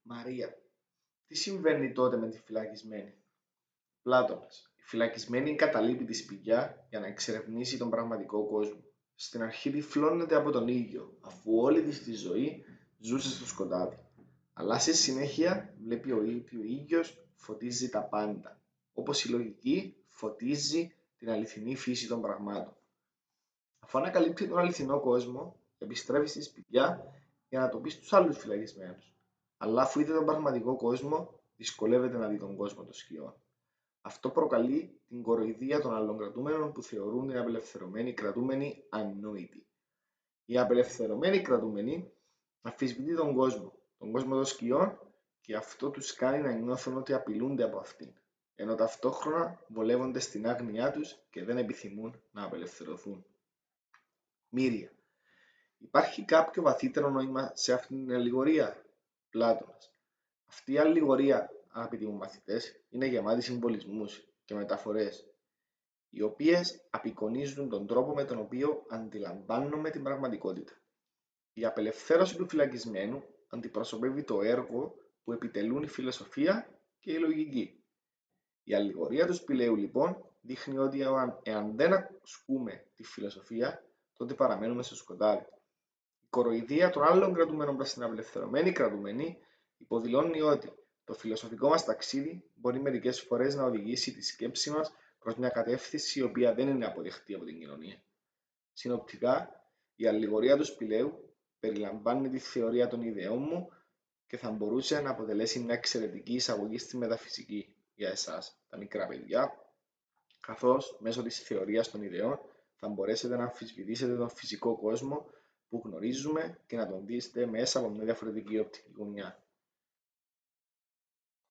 Μαρία. Τι συμβαίνει τότε με τη φυλακισμένη? Πλάτωνας. Η φυλακισμένη εγκαταλείπει τη σπηλιά για να εξερευνήσει τον πραγματικό κόσμο. Στην αρχή τυφλώνεται από τον ήλιο, αφού όλη της τη ζωή ζούσε στο σκοτάδι. Αλλά στη συνέχεια βλέπει ότι ο ήλιος φωτίζει τα πάντα, όπως η λογική φωτίζει την αληθινή φύση των πραγμάτων. Αφού ανακαλύπτει τον αληθινό κόσμο, επιστρέφει στη σπηλιά για να το πει στους άλλους φυλακισμένους. Αλλά αφού είδε τον πραγματικό κόσμο, δυσκολεύεται να δει τον κόσμο των σκιών. Αυτό προκαλεί την κοροϊδία των άλλων κρατούμενων που θεωρούν την απελευθερωμένη κρατούμενη ανόητη. Η απελευθερωμένη κρατούμενη αμφισβητεί τον κόσμο των σκιών, και αυτό τους κάνει να νιώθουν ότι απειλούνται από αυτήν, ενώ ταυτόχρονα βολεύονται στην άγνοιά τους και δεν επιθυμούν να απελευθερωθούν. Μύρια. Υπάρχει κάποιο βαθύτερο νόημα σε αυτήν την αλληγορία? Πλάτωνας. Αυτή η αλληγορία, αγαπητοί μου μαθητές, είναι γεμάτη συμβολισμούς και μεταφορές, οι οποίες απεικονίζουν τον τρόπο με τον οποίο αντιλαμβάνομαι την πραγματικότητα. Η απελευθέρωση του φυλακισμένου αντιπροσωπεύει το έργο που επιτελούν η φιλοσοφία και η λογική. Η αλληγορία του σπηλαίου λοιπόν δείχνει ότι εάν δεν ασκούμε τη φιλοσοφία, τότε παραμένουμε στο σκοτάδι. Η κοροϊδία των άλλων κρατουμένων προς την απελευθερωμένη κρατουμένη υποδηλώνει ότι το φιλοσοφικό μας ταξίδι μπορεί μερικές φορές να οδηγήσει τη σκέψη μας προς μια κατεύθυνση η οποία δεν είναι αποδεκτή από την κοινωνία. Συνοπτικά, η αλληγορία του σπηλαίου περιλαμβάνει τη θεωρία των ιδεών μου και θα μπορούσε να αποτελέσει μια εξαιρετική εισαγωγή στη μεταφυσική για εσάς, τα μικρά παιδιά, καθώς μέσω της θεωρίας των ιδεών θα μπορέσετε να αμφισβητήσετε τον φυσικό κόσμο που γνωρίζουμε και να τον δείτε μέσα από μια διαφορετική οπτική γωνιά.